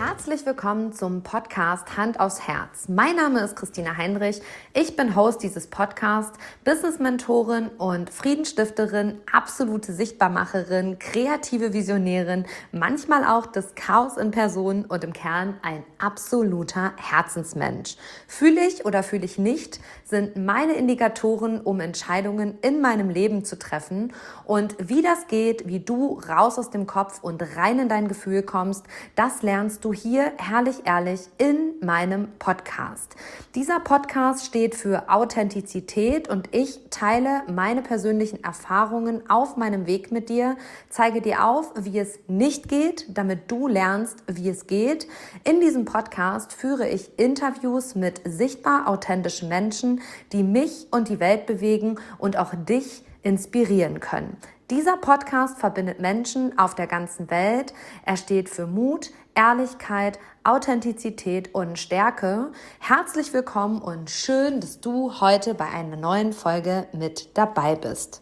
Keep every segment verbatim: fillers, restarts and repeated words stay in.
Herzlich willkommen zum Podcast Hand aufs Herz. Mein Name ist Christina Heinrich. Ich bin Host dieses Podcasts, Business-Mentorin und Friedensstifterin, absolute Sichtbarmacherin, kreative Visionärin, manchmal auch das Chaos in Person und im Kern ein absoluter Herzensmensch. Fühle ich oder fühle ich nicht, sind meine Indikatoren, um Entscheidungen in meinem Leben zu treffen. Und wie das geht, wie du raus aus dem Kopf und rein in dein Gefühl kommst, das lernst du hier herrlich ehrlich in meinem Podcast. Dieser Podcast steht für Authentizität und ich teile meine persönlichen Erfahrungen auf meinem Weg mit dir, zeige dir auf, wie es nicht geht, damit du lernst, wie es geht. In diesem Podcast führe ich Interviews mit sichtbar authentischen Menschen, die mich und die Welt bewegen und auch dich inspirieren können. Dieser Podcast verbindet Menschen auf der ganzen Welt. Er steht für Mut, Ehrlichkeit, Authentizität und Stärke. Herzlich willkommen und schön, dass du heute bei einer neuen Folge mit dabei bist.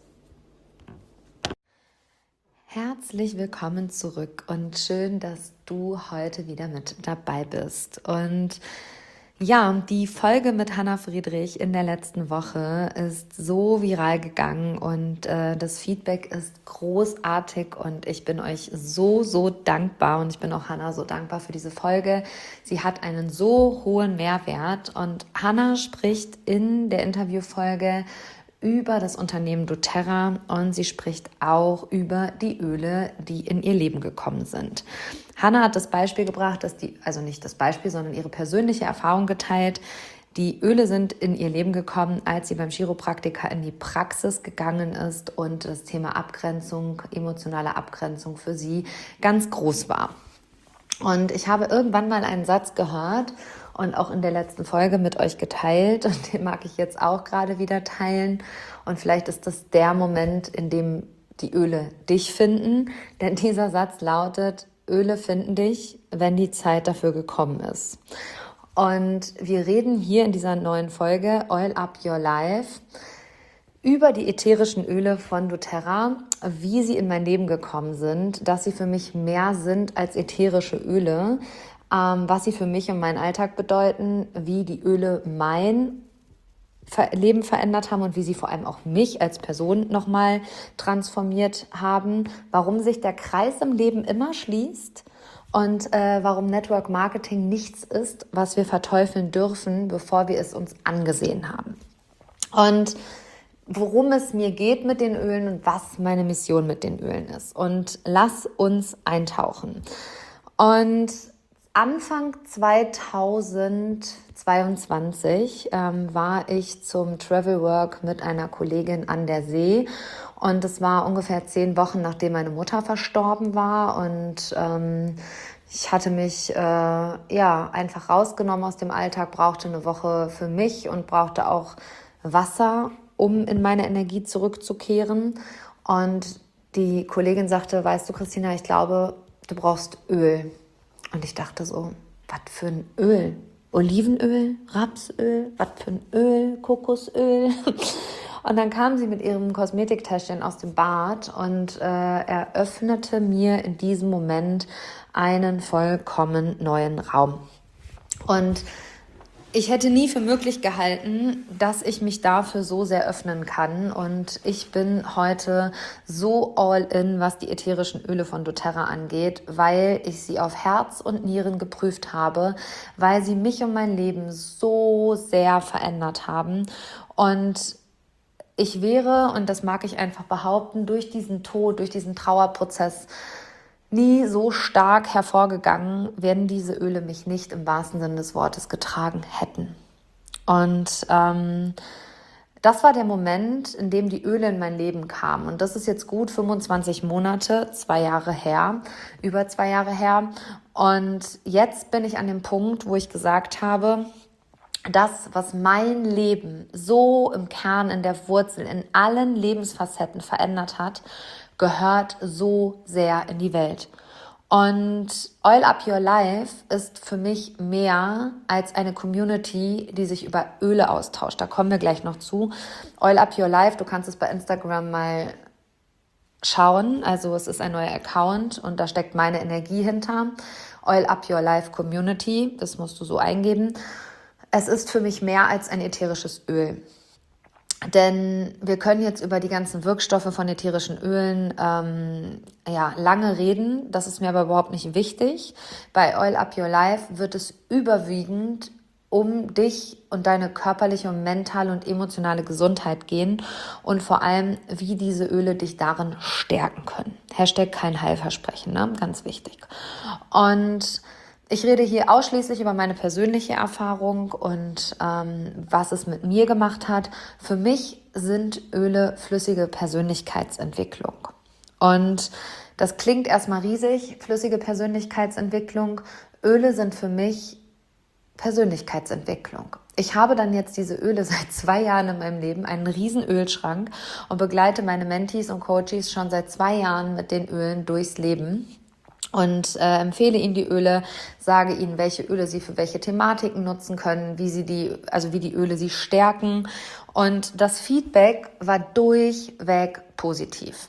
Herzlich willkommen zurück und schön, dass du heute wieder mit dabei bist. Und ja, die Folge mit Hannah Friedrich in der letzten Woche ist so viral gegangen und äh, das Feedback ist großartig und ich bin euch so, so dankbar und ich bin auch Hannah so dankbar für diese Folge. Sie hat einen so hohen Mehrwert und Hannah spricht in der Interviewfolge über das Unternehmen doTERRA und sie spricht auch über die Öle, die in ihr Leben gekommen sind. Hannah hat das Beispiel gebracht, dass die, also nicht das Beispiel, sondern ihre persönliche Erfahrung geteilt. Die Öle sind in ihr Leben gekommen, als sie beim Chiropraktiker in die Praxis gegangen ist und das Thema Abgrenzung, emotionale Abgrenzung für sie ganz groß war. Und ich habe irgendwann mal einen Satz gehört und auch in der letzten Folge mit euch geteilt und den mag ich jetzt auch gerade wieder teilen. Und vielleicht ist das der Moment, in dem die Öle dich finden, denn dieser Satz lautet: Öle finden dich, wenn die Zeit dafür gekommen ist. Und wir reden hier in dieser neuen Folge Oil Up Your Life über die ätherischen Öle von doTERRA, wie sie in mein Leben gekommen sind, dass sie für mich mehr sind als ätherische Öle, ähm, was sie für mich und meinen Alltag bedeuten, wie die Öle mein Leben verändert haben und wie sie vor allem auch mich als Person nochmal transformiert haben, warum sich der Kreis im Leben immer schließt und äh, warum Network Marketing nichts ist, was wir verteufeln dürfen, bevor wir es uns angesehen haben. Und worum es mir geht mit den Ölen und was meine Mission mit den Ölen ist. Und lass uns eintauchen. Und Anfang zweitausendzweiundzwanzig ähm, war ich zum Travel Work mit einer Kollegin an der See und es war ungefähr zehn Wochen, nachdem meine Mutter verstorben war und ähm, ich hatte mich äh, ja einfach rausgenommen aus dem Alltag, brauchte eine Woche für mich und brauchte auch Wasser, um in meine Energie zurückzukehren. Und die Kollegin sagte: Weißt du, Christina, ich glaube, du brauchst Öl. Und ich dachte so, was für ein Öl? Olivenöl, Rapsöl, was für ein Öl, Kokosöl. Und dann kam sie mit ihrem Kosmetiktäschchen aus dem Bad und äh, eröffnete mir in diesem Moment einen vollkommen neuen Raum. Und ich hätte nie für möglich gehalten, dass ich mich dafür so sehr öffnen kann. Und ich bin heute so all in, was die ätherischen Öle von doTERRA angeht, weil ich sie auf Herz und Nieren geprüft habe, weil sie mich und mein Leben so sehr verändert haben. Und ich wäre, und das mag ich einfach behaupten, durch diesen Tod, durch diesen Trauerprozess nie so stark hervorgegangen, wenn diese Öle mich nicht im wahrsten Sinne des Wortes getragen hätten. Und ähm, das war der Moment, in dem die Öle in mein Leben kamen. Und das ist jetzt gut fünfundzwanzig Monate, zwei Jahre her, über zwei Jahre her. Und jetzt bin ich an dem Punkt, wo ich gesagt habe, das, was mein Leben so im Kern, in der Wurzel, in allen Lebensfacetten verändert hat, gehört so sehr in die Welt. Und Oil Up Your Life ist für mich mehr als eine Community, die sich über Öle austauscht. Da kommen wir gleich noch zu. Oil Up Your Life, du kannst es bei Instagram mal schauen. Also es ist ein neuer Account und da steckt meine Energie hinter. Oil Up Your Life Community, das musst du so eingeben. Es ist für mich mehr als ein ätherisches Öl. Denn wir können jetzt über die ganzen Wirkstoffe von ätherischen Ölen ähm, ja, lange reden. Das ist mir aber überhaupt nicht wichtig. Bei Oil Up Your Life wird es überwiegend um dich und deine körperliche und mentale und emotionale Gesundheit gehen und vor allem, wie diese Öle dich darin stärken können. Hashtag kein Heilversprechen, ne? Ganz wichtig. Und ich rede hier ausschließlich über meine persönliche Erfahrung und ähm, was es mit mir gemacht hat. Für mich sind Öle flüssige Persönlichkeitsentwicklung. Und das klingt erstmal riesig, flüssige Persönlichkeitsentwicklung. Öle sind für mich Persönlichkeitsentwicklung. Ich habe dann jetzt diese Öle seit zwei Jahren in meinem Leben, einen riesen Ölschrank und begleite meine Mentees und Coaches schon seit zwei Jahren mit den Ölen durchs Leben. Und äh, empfehle ihnen die Öle, sage ihnen, welche Öle sie für welche Thematiken nutzen können, wie sie die, also wie die Öle sie stärken. Und das Feedback war durchweg positiv.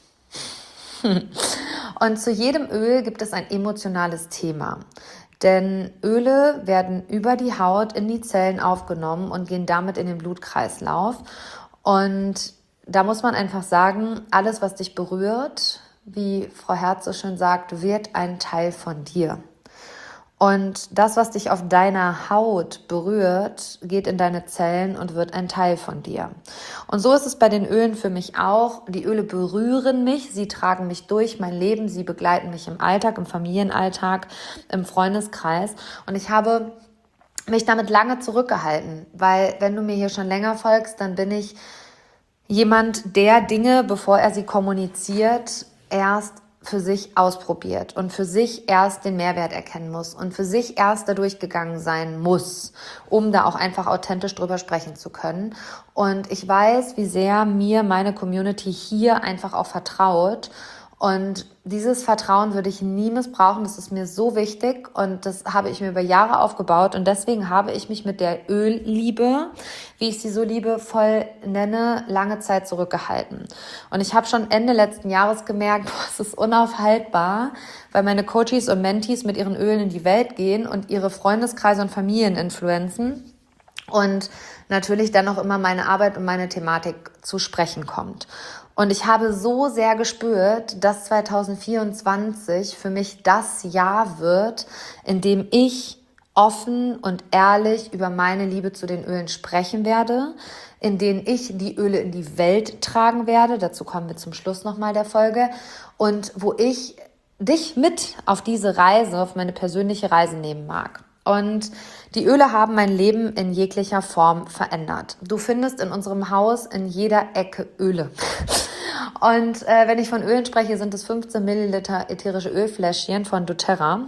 Und zu jedem Öl gibt es ein emotionales Thema. Denn Öle werden über die Haut in die Zellen aufgenommen und gehen damit in den Blutkreislauf. Und da muss man einfach sagen, alles, was dich berührt, wie Frau Herz so schön sagt, wird ein Teil von dir. Und das, was dich auf deiner Haut berührt, geht in deine Zellen und wird ein Teil von dir. Und so ist es bei den Ölen für mich auch. Die Öle berühren mich, sie tragen mich durch mein Leben, sie begleiten mich im Alltag, im Familienalltag, im Freundeskreis. Und ich habe mich damit lange zurückgehalten, weil wenn du mir hier schon länger folgst, dann bin ich jemand, der Dinge, bevor er sie kommuniziert, erst für sich ausprobiert und für sich erst den Mehrwert erkennen muss und für sich erst dadurch gegangen sein muss, um da auch einfach authentisch drüber sprechen zu können. Und ich weiß, wie sehr mir meine Community hier einfach auch vertraut. Und dieses Vertrauen würde ich nie missbrauchen. Das ist mir so wichtig und das habe ich mir über Jahre aufgebaut. Und deswegen habe ich mich mit der Ölliebe, wie ich sie so liebevoll nenne, lange Zeit zurückgehalten. Und ich habe schon Ende letzten Jahres gemerkt, boah, es ist unaufhaltbar, weil meine Coaches und Mentees mit ihren Ölen in die Welt gehen und ihre Freundeskreise und Familien influenzen. Und natürlich dann auch immer meine Arbeit und meine Thematik zu sprechen kommt. Und ich habe so sehr gespürt, dass zwanzig vierundzwanzig für mich das Jahr wird, in dem ich offen und ehrlich über meine Liebe zu den Ölen sprechen werde, in denen ich die Öle in die Welt tragen werde. Dazu kommen wir zum Schluss nochmal der Folge. Und wo ich dich mit auf diese Reise, auf meine persönliche Reise nehmen mag. Und die Öle haben mein Leben in jeglicher Form verändert. Du findest in unserem Haus in jeder Ecke Öle. Und äh, wenn ich von Ölen spreche, sind es fünfzehn Milliliter ätherische Ölfläschchen von doTERRA.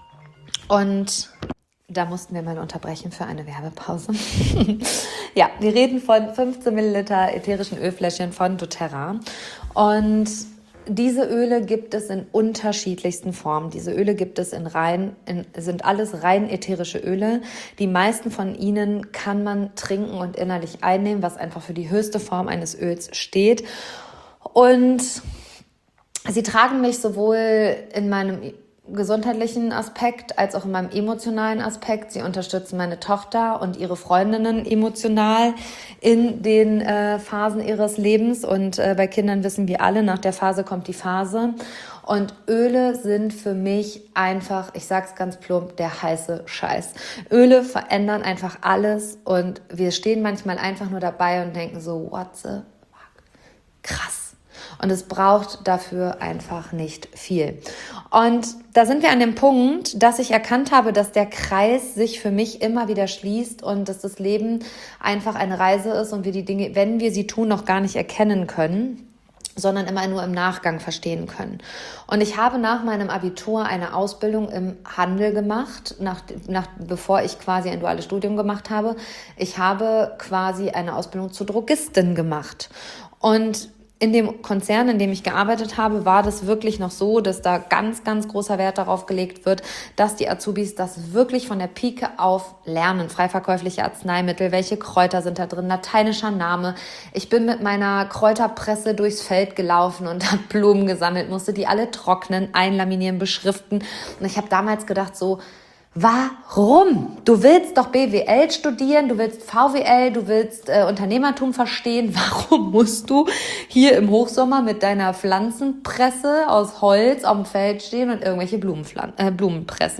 Und da mussten wir mal unterbrechen für eine Werbepause. Ja, wir reden von fünfzehn Milliliter ätherischen Ölfläschchen von doTERRA. Und diese Öle gibt es in unterschiedlichsten Formen. Diese Öle gibt es in rein, in, sind alles rein ätherische Öle. Die meisten von ihnen kann man trinken und innerlich einnehmen, was einfach für die höchste Form eines Öls steht. Und sie tragen mich sowohl in meinem gesundheitlichen Aspekt als auch in meinem emotionalen Aspekt. Sie unterstützen meine Tochter und ihre Freundinnen emotional in den äh, Phasen ihres Lebens. Und äh, bei Kindern wissen wir alle, nach der Phase kommt die Phase. Und Öle sind für mich einfach, ich sag's ganz plump, der heiße Scheiß. Öle verändern einfach alles und wir stehen manchmal einfach nur dabei und denken so, what the fuck? Krass. Und es braucht dafür einfach nicht viel. Und da sind wir an dem Punkt, dass ich erkannt habe, dass der Kreis sich für mich immer wieder schließt und dass das Leben einfach eine Reise ist und wir die Dinge, wenn wir sie tun, noch gar nicht erkennen können, sondern immer nur im Nachgang verstehen können. Und ich habe nach meinem Abitur eine Ausbildung im Handel gemacht, nach, nach, bevor ich quasi ein duales Studium gemacht habe. Ich habe quasi eine Ausbildung zur Drogistin gemacht. Und in dem Konzern, in dem ich gearbeitet habe, war das wirklich noch so, dass da ganz, ganz großer Wert darauf gelegt wird, dass die Azubis das wirklich von der Pike auf lernen. Freiverkäufliche Arzneimittel, welche Kräuter sind da drin, lateinischer Name. Ich bin mit meiner Kräuterpresse durchs Feld gelaufen und habe Blumen gesammelt, musste die alle trocknen, einlaminieren, beschriften. Und ich habe damals gedacht so, warum? Du willst doch B W L studieren, du willst V W L, du willst äh, Unternehmertum verstehen. Warum musst du hier im Hochsommer mit deiner Pflanzenpresse aus Holz auf dem Feld stehen und irgendwelche Blumenpflan- äh, Blumen pressen?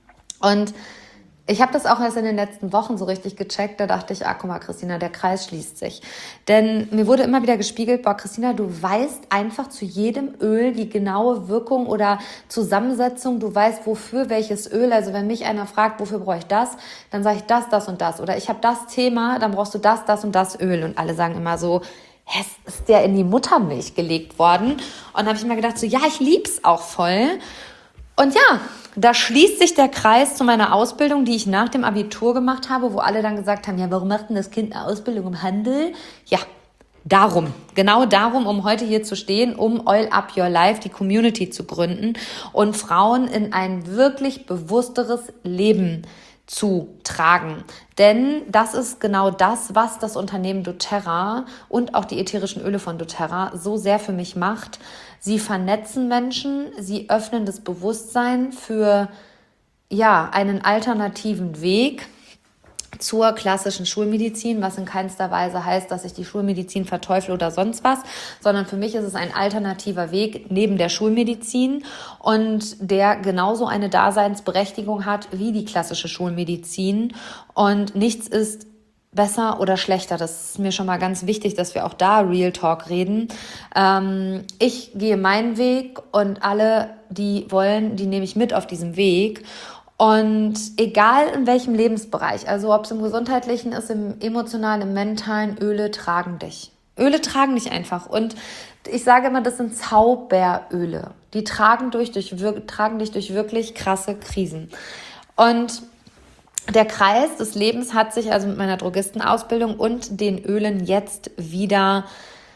Und ich habe das auch erst in den letzten Wochen so richtig gecheckt. Da dachte ich, ah, guck mal, Christina, der Kreis schließt sich. Denn mir wurde immer wieder gespiegelt, boah, Christina, du weißt einfach zu jedem Öl die genaue Wirkung oder Zusammensetzung. Du weißt, wofür welches Öl. Also wenn mich einer fragt, wofür brauche ich das, dann sage ich das, das und das. Oder ich habe das Thema, dann brauchst du das, das und das Öl. Und alle sagen immer so, hä, ist der in die Muttermilch gelegt worden? Und dann habe ich mir gedacht, so ja, ich lieb's auch voll. Und ja, da schließt sich der Kreis zu meiner Ausbildung, die ich nach dem Abitur gemacht habe, wo alle dann gesagt haben, ja, warum macht denn das Kind eine Ausbildung im Handel? Ja, darum, genau darum, um heute hier zu stehen, um Oil Up Your Life, die Community zu gründen und Frauen in ein wirklich bewussteres Leben zu tragen. Denn das ist genau das, was das Unternehmen doTERRA und auch die ätherischen Öle von doTERRA so sehr für mich macht. Sie vernetzen Menschen, sie öffnen das Bewusstsein für ja, einen alternativen Weg zur klassischen Schulmedizin, was in keinster Weise heißt, dass ich die Schulmedizin verteufle oder sonst was, sondern für mich ist es ein alternativer Weg neben der Schulmedizin und der genauso eine Daseinsberechtigung hat wie die klassische Schulmedizin und nichts ist besser oder schlechter. Das ist mir schon mal ganz wichtig, dass wir auch da Real Talk reden. Ähm, ich gehe meinen Weg und alle, die wollen, die nehme ich mit auf diesem Weg. Und egal in welchem Lebensbereich, also ob es im Gesundheitlichen ist, im Emotionalen, im Mentalen, Öle tragen dich. Öle tragen dich einfach. Und ich sage immer, das sind Zauberöle. Die tragen, durch, durch, tragen dich durch wirklich krasse Krisen. Und der Kreis des Lebens hat sich also mit meiner Drogistenausbildung und den Ölen jetzt wieder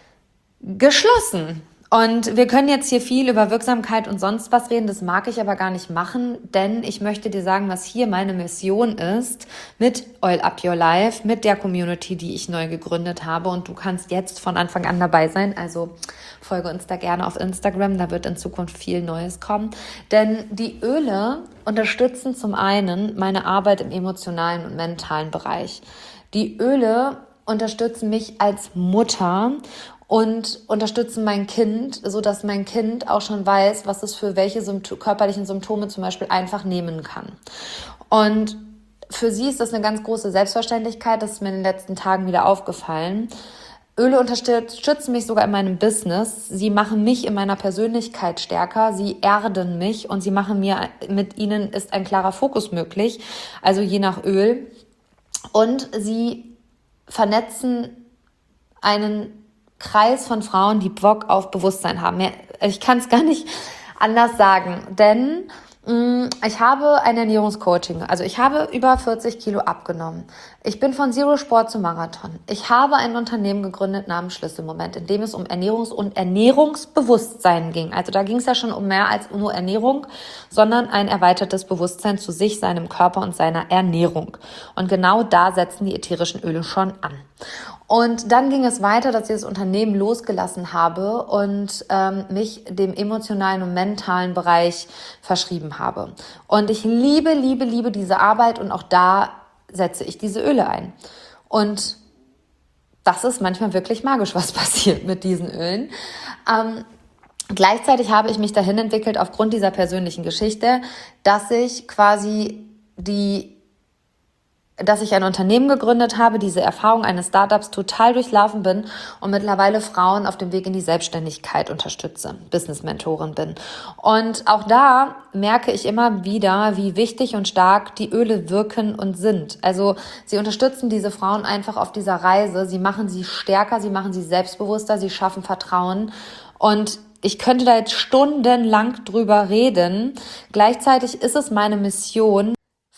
geschlossen. Und wir können jetzt hier viel über Wirksamkeit und sonst was reden, das mag ich aber gar nicht machen, denn ich möchte dir sagen, was hier meine Mission ist mit Oil Up Your Life, mit der Community, die ich neu gegründet habe und du kannst jetzt von Anfang an dabei sein, also folge uns da gerne auf Instagram, da wird in Zukunft viel Neues kommen, denn die Öle unterstützen zum einen meine Arbeit im emotionalen und mentalen Bereich. Die Öle unterstützen mich als Mutter und unterstützen mein Kind, so dass mein Kind auch schon weiß, was es für welche Sympto- körperlichen Symptome zum Beispiel einfach nehmen kann. Und für sie ist das eine ganz große Selbstverständlichkeit, das ist mir in den letzten Tagen wieder aufgefallen. Öle unterstützen mich sogar in meinem Business. Sie machen mich in meiner Persönlichkeit stärker. Sie erden mich und sie machen mir, mit ihnen ist ein klarer Fokus möglich. Also je nach Öl. Und sie vernetzen einen Kreis von Frauen, die Bock auf Bewusstsein haben. Ich kann es gar nicht anders sagen, denn mh, ich habe ein Ernährungscoaching. Also ich habe über vierzig Kilo abgenommen. Ich bin von Zero Sport zu Marathon. Ich habe ein Unternehmen gegründet namens Schlüsselmoment, in dem es um Ernährungs- und Ernährungsbewusstsein ging. Also da ging es ja schon um mehr als nur Ernährung, sondern ein erweitertes Bewusstsein zu sich, seinem Körper und seiner Ernährung. Und genau da setzen die ätherischen Öle schon an. Und dann ging es weiter, dass ich das Unternehmen losgelassen habe und ähm, mich dem emotionalen und mentalen Bereich verschrieben habe. Und ich liebe, liebe, liebe diese Arbeit und auch da setze ich diese Öle ein. Und das ist manchmal wirklich magisch, was passiert mit diesen Ölen. Ähm, gleichzeitig habe ich mich dahin entwickelt aufgrund dieser persönlichen Geschichte, dass ich quasi die dass ich ein Unternehmen gegründet habe, diese Erfahrung eines Startups total durchlaufen bin und mittlerweile Frauen auf dem Weg in die Selbstständigkeit unterstütze, Business-Mentorin bin. Und auch da merke ich immer wieder, wie wichtig und stark die Öle wirken und sind. Also sie unterstützen diese Frauen einfach auf dieser Reise, sie machen sie stärker, sie machen sie selbstbewusster, sie schaffen Vertrauen und ich könnte da jetzt stundenlang drüber reden. Gleichzeitig ist es meine Mission,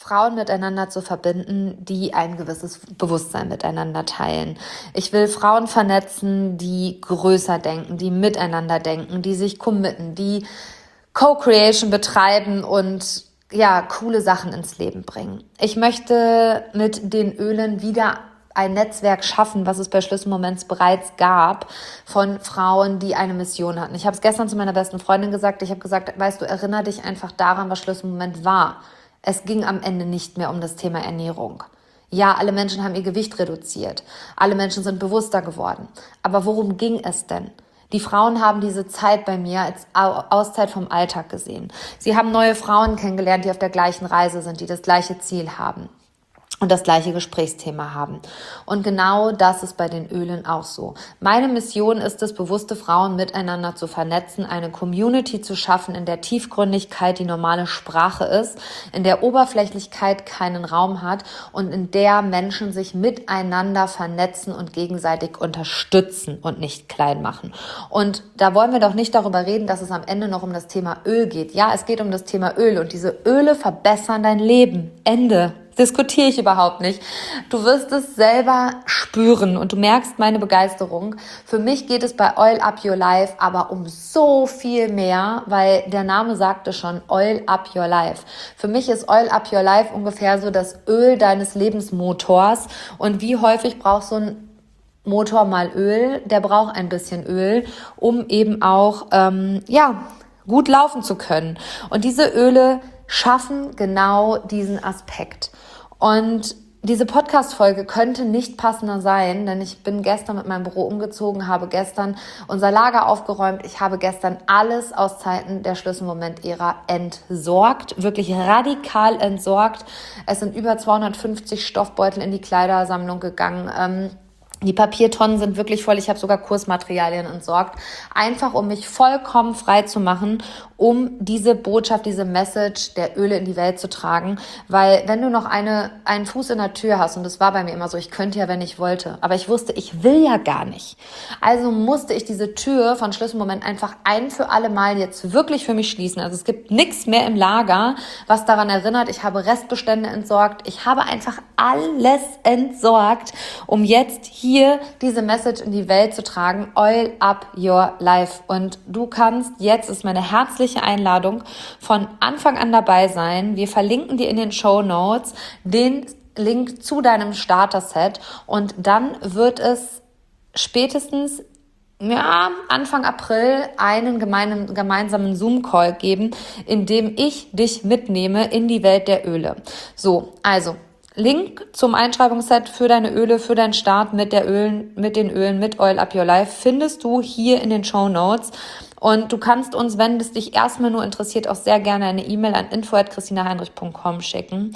Frauen miteinander zu verbinden, die ein gewisses Bewusstsein miteinander teilen. Ich will Frauen vernetzen, die größer denken, die miteinander denken, die sich committen, die Co-Creation betreiben und ja, coole Sachen ins Leben bringen. Ich möchte mit den Ölen wieder ein Netzwerk schaffen, was es bei Schlüsselmoments bereits gab, von Frauen, die eine Mission hatten. Ich habe es gestern zu meiner besten Freundin gesagt. Ich habe gesagt, weißt du, erinnere dich einfach daran, was Schlüsselmoment war. Es ging am Ende nicht mehr um das Thema Ernährung. Ja, alle Menschen haben ihr Gewicht reduziert. Alle Menschen sind bewusster geworden. Aber worum ging es denn? Die Frauen haben diese Zeit bei mir als Auszeit vom Alltag gesehen. Sie haben neue Frauen kennengelernt, die auf der gleichen Reise sind, die das gleiche Ziel haben und das gleiche Gesprächsthema haben. Und genau das ist bei den Ölen auch so. Meine Mission ist es, bewusste Frauen miteinander zu vernetzen, eine Community zu schaffen, in der Tiefgründigkeit die normale Sprache ist, in der Oberflächlichkeit keinen Raum hat und in der Menschen sich miteinander vernetzen und gegenseitig unterstützen und nicht klein machen. Und da wollen wir doch nicht darüber reden, dass es am Ende noch um das Thema Öl geht. Ja, es geht um das Thema Öl und diese Öle verbessern dein Leben. Ende. Diskutiere ich überhaupt nicht. Du wirst es selber spüren und du merkst meine Begeisterung. Für mich geht es bei Oil Up Your Life aber um so viel mehr, weil der Name sagte schon, Oil Up Your Life. Für mich ist Oil Up Your Life ungefähr so das Öl deines Lebensmotors. Und wie häufig brauchst du ein Motor mal Öl? Der braucht ein bisschen Öl, um eben auch ähm, ja gut laufen zu können. Und diese Öle schaffen genau diesen Aspekt. Und diese Podcast-Folge könnte nicht passender sein, denn ich bin gestern mit meinem Büro umgezogen, habe gestern unser Lager aufgeräumt. Ich habe gestern alles aus Zeiten der Schlüsselmoment-Ära entsorgt, wirklich radikal entsorgt. Es sind über zweihundertfünfzig Stoffbeutel in die Kleidersammlung gegangen. Ähm, Die Papiertonnen sind wirklich voll. Ich habe sogar Kursmaterialien entsorgt, einfach um mich vollkommen frei zu machen, um diese Botschaft, diese Message der Öle in die Welt zu tragen. Weil wenn du noch eine, einen Fuß in der Tür hast, und das war bei mir immer so, ich könnte ja, wenn ich wollte, aber ich wusste, ich will ja gar nicht. Also musste ich diese Tür von Schlüsselmoment einfach ein für alle Mal jetzt wirklich für mich schließen. Also es gibt nichts mehr im Lager, was daran erinnert. Ich habe Restbestände entsorgt. Ich habe einfach alles entsorgt, um jetzt hier hier diese Message in die Welt zu tragen, Oil Up Your Life. Und du kannst, jetzt ist meine herzliche Einladung, von Anfang an dabei sein. Wir verlinken dir in den Shownotes den Link zu deinem Starter-Set und dann wird es spätestens ja, Anfang April einen gemeinen, gemeinsamen Zoom-Call geben, in dem ich dich mitnehme in die Welt der Öle. So, also Link zum Einschreibungsset für deine Öle, für deinen Start mit der Ölen, mit den Ölen, mit Oil Up Your Life findest du hier in den Shownotes. Und du kannst uns, wenn es dich erstmal nur interessiert, auch sehr gerne eine E-Mail an info at christina heinrich punkt com schicken.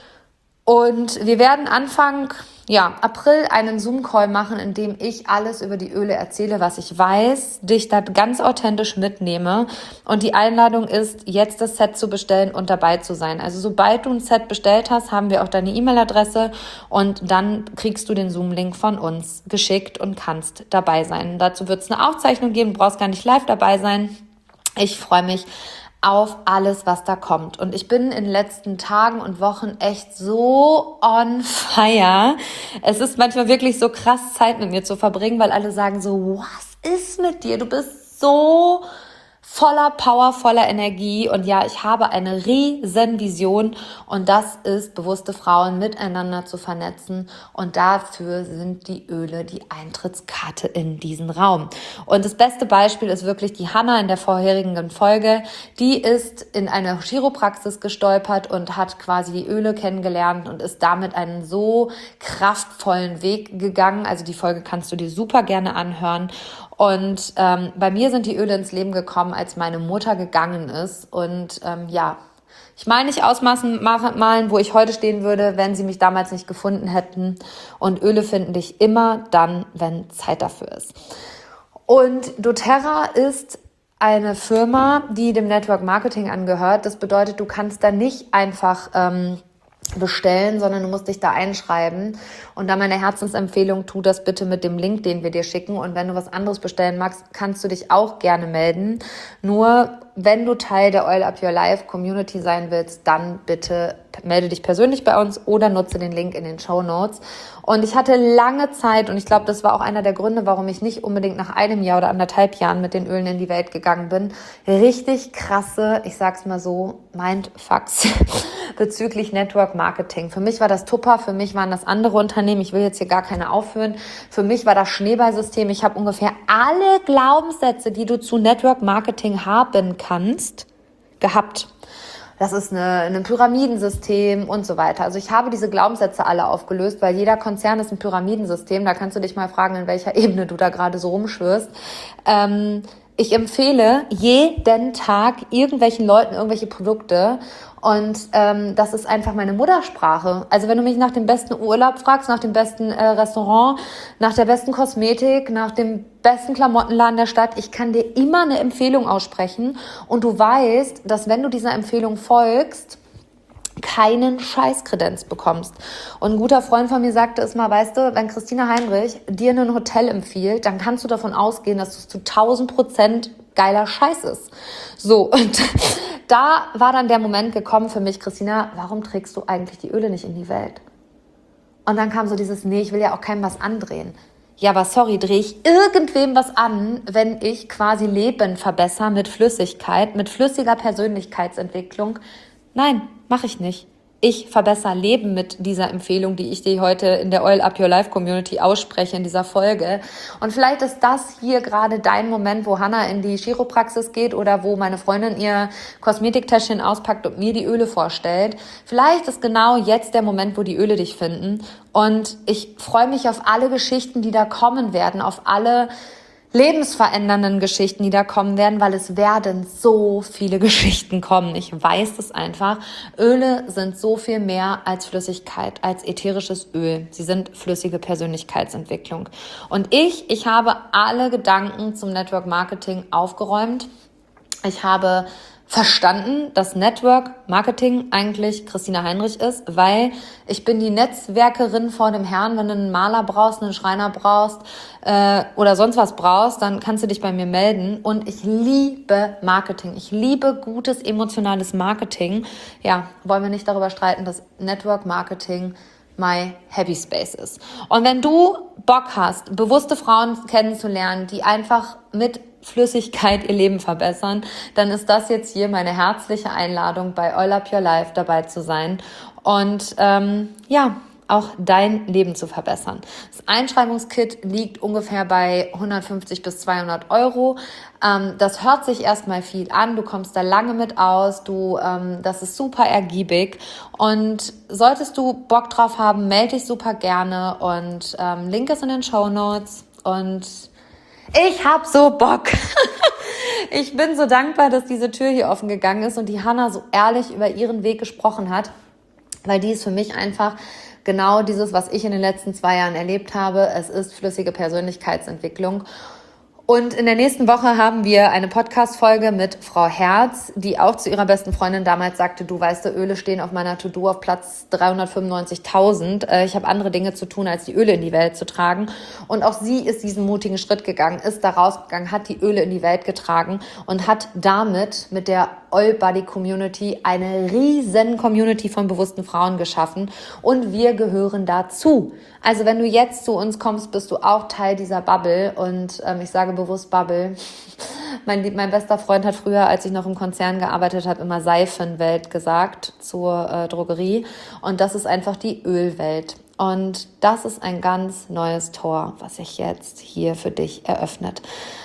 Und wir werden Anfang ja, April einen Zoom-Call machen, in dem ich alles über die Öle erzähle, was ich weiß, dich da ganz authentisch mitnehme. Und die Einladung ist, jetzt das Set zu bestellen und dabei zu sein. Also sobald du ein Set bestellt hast, haben wir auch deine E-Mail-Adresse und dann kriegst du den Zoom-Link von uns geschickt und kannst dabei sein. Dazu wird es eine Aufzeichnung geben, du brauchst gar nicht live dabei sein. Ich freue mich auf alles, was da kommt. Und ich bin in den letzten Tagen und Wochen echt so on fire. Es ist manchmal wirklich so krass, Zeit mit mir zu verbringen, weil alle sagen so, was ist mit dir? Du bist so voller Power, voller Energie. Und ja, ich habe eine riesen Vision und das ist, bewusste Frauen miteinander zu vernetzen. Und dafür sind die Öle die Eintrittskarte in diesen Raum. Und das beste Beispiel ist wirklich die Hanna in der vorherigen Folge. Die ist in eine Chiropraxis gestolpert und hat quasi die Öle kennengelernt und ist damit einen so kraftvollen Weg gegangen. Also die Folge kannst du dir super gerne anhören. Und ähm, bei mir sind die Öle ins Leben gekommen, als meine Mutter gegangen ist. Und ähm, ja, ich meine nicht ausmaßen malen, wo ich heute stehen würde, wenn sie mich damals nicht gefunden hätten. Und Öle finden dich immer dann, wenn Zeit dafür ist. Und doTERRA ist eine Firma, die dem Network Marketing angehört. Das bedeutet, du kannst da nicht einfach ähm, bestellen, sondern du musst dich da einschreiben. Und da meine Herzensempfehlung, tu das bitte mit dem Link, den wir dir schicken. Und wenn du was anderes bestellen magst, kannst du dich auch gerne melden. Nur wenn du Teil der Oil Up Your Life Community sein willst, dann bitte melde dich persönlich bei uns oder nutze den Link in den Shownotes. Und ich hatte lange Zeit, und ich glaube, das war auch einer der Gründe, warum ich nicht unbedingt nach einem Jahr oder anderthalb Jahren mit den Ölen in die Welt gegangen bin, richtig krasse, ich sag's mal so, Mindfucks bezüglich Network Marketing. Für mich war das Tupper, für mich waren das andere Unternehmen, ich will jetzt hier gar keine aufführen, für mich war das Schneeballsystem. Ich habe ungefähr alle Glaubenssätze, die du zu Network Marketing haben kannst, gehabt. Das ist eine, ein Pyramidensystem und so weiter. Also ich habe diese Glaubenssätze alle aufgelöst, weil jeder Konzern ist ein Pyramidensystem. Da kannst du dich mal fragen, in welcher Ebene du da gerade so rumschwirrst. Ähm, ich empfehle jeden Tag irgendwelchen Leuten irgendwelche Produkte. Und ähm, das ist einfach meine Muttersprache. Also wenn du mich nach dem besten Urlaub fragst, nach dem besten äh, Restaurant, nach der besten Kosmetik, nach dem besten Klamottenladen der Stadt, ich kann dir immer eine Empfehlung aussprechen. Und du weißt, dass wenn du dieser Empfehlung folgst, keinen Scheißkredenz bekommst. Und ein guter Freund von mir sagte es mal, weißt du, wenn Christina Heinrich dir ein Hotel empfiehlt, dann kannst du davon ausgehen, dass es zu tausend Prozent geiler Scheiß ist. So, und da war dann der Moment gekommen für mich, Christina, warum trägst du eigentlich die Öle nicht in die Welt? Und dann kam so dieses, nee, ich will ja auch keinem was andrehen. Ja, aber sorry, drehe ich irgendwem was an, wenn ich quasi Leben verbessere mit Flüssigkeit, mit flüssiger Persönlichkeitsentwicklung? Nein, mache ich nicht. Ich verbessere Leben mit dieser Empfehlung, die ich dir heute in der Oil Up Your Life Community ausspreche in dieser Folge. Und vielleicht ist das hier gerade dein Moment, wo Hannah in die Chiropraxis geht oder wo meine Freundin ihr Kosmetiktäschchen auspackt und mir die Öle vorstellt. Vielleicht ist genau jetzt der Moment, wo die Öle dich finden. Und ich freue mich auf alle Geschichten, die da kommen werden, auf alle lebensverändernden Geschichten, die da kommen werden, weil es werden so viele Geschichten kommen. Ich weiß es einfach. Öle sind so viel mehr als Flüssigkeit, als ätherisches Öl. Sie sind flüssige Persönlichkeitsentwicklung. Und ich, ich habe alle Gedanken zum Network Marketing aufgeräumt. Ich habe verstanden, dass Network Marketing eigentlich Christina Heinrich ist, weil ich bin die Netzwerkerin vor dem Herrn. Wenn du einen Maler brauchst, einen Schreiner brauchst äh, oder sonst was brauchst, dann kannst du dich bei mir melden. Und ich liebe Marketing. Ich liebe gutes, emotionales Marketing. Ja, wollen wir nicht darüber streiten, dass Network Marketing my happy space ist. Und wenn du Bock hast, bewusste Frauen kennenzulernen, die einfach mit Flüssigkeit ihr Leben verbessern, dann ist das jetzt hier meine herzliche Einladung, bei Oil Up Your Life dabei zu sein und ähm, ja, auch dein Leben zu verbessern. Das Einschreibungskit liegt ungefähr bei hundertfünfzig bis zweihundert Euro. Ähm, das hört sich erstmal viel an, du kommst da lange mit aus, du, ähm, das ist super ergiebig und solltest du Bock drauf haben, melde dich super gerne und ähm, Link ist in den Shownotes und ich hab so Bock. Ich bin so dankbar, dass diese Tür hier offen gegangen ist und die Hannah so ehrlich über ihren Weg gesprochen hat, weil die ist für mich einfach genau dieses, was ich in den letzten zwei Jahren erlebt habe. Es ist flüssige Persönlichkeitsentwicklung. Und in der nächsten Woche haben wir eine Podcast-Folge mit Frau Herz, die auch zu ihrer besten Freundin damals sagte, du weißt, Öle stehen auf meiner To-Do auf Platz dreihundertfünfundneunzigtausend. Ich habe andere Dinge zu tun, als die Öle in die Welt zu tragen. Und auch sie ist diesen mutigen Schritt gegangen, ist da rausgegangen, hat die Öle in die Welt getragen und hat damit mit der Oil Body Community eine riesen Community von bewussten Frauen geschaffen. Und wir gehören dazu. Also wenn du jetzt zu uns kommst, bist du auch Teil dieser Bubble. Und ähm, ich sage bewusst Bubble. Mein, mein bester Freund hat früher, als ich noch im Konzern gearbeitet habe, immer Seifenwelt gesagt zur äh, Drogerie. Und das ist einfach die Ölwelt. Und das ist ein ganz neues Tor, was sich jetzt hier für dich eröffnet.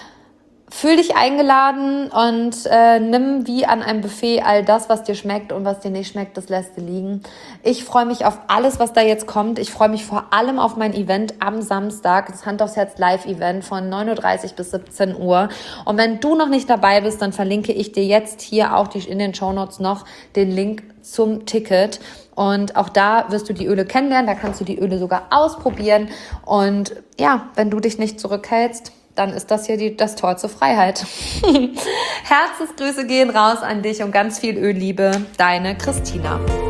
Fühl dich eingeladen und äh, nimm wie an einem Buffet all das, was dir schmeckt und was dir nicht schmeckt, das lässt du liegen. Ich freue mich auf alles, was da jetzt kommt. Ich freue mich vor allem auf mein Event am Samstag, das Hand aufs Herz Live-Event von neun Uhr dreißig bis siebzehn Uhr. Und wenn du noch nicht dabei bist, dann verlinke ich dir jetzt hier auch die, in den Shownotes noch den Link zum Ticket. Und auch da wirst du die Öle kennenlernen, da kannst du die Öle sogar ausprobieren. Und ja, wenn du dich nicht zurückhältst, dann ist das hier die, das Tor zur Freiheit. Herzensgrüße gehen raus an dich und ganz viel Ölliebe. Deine Christina.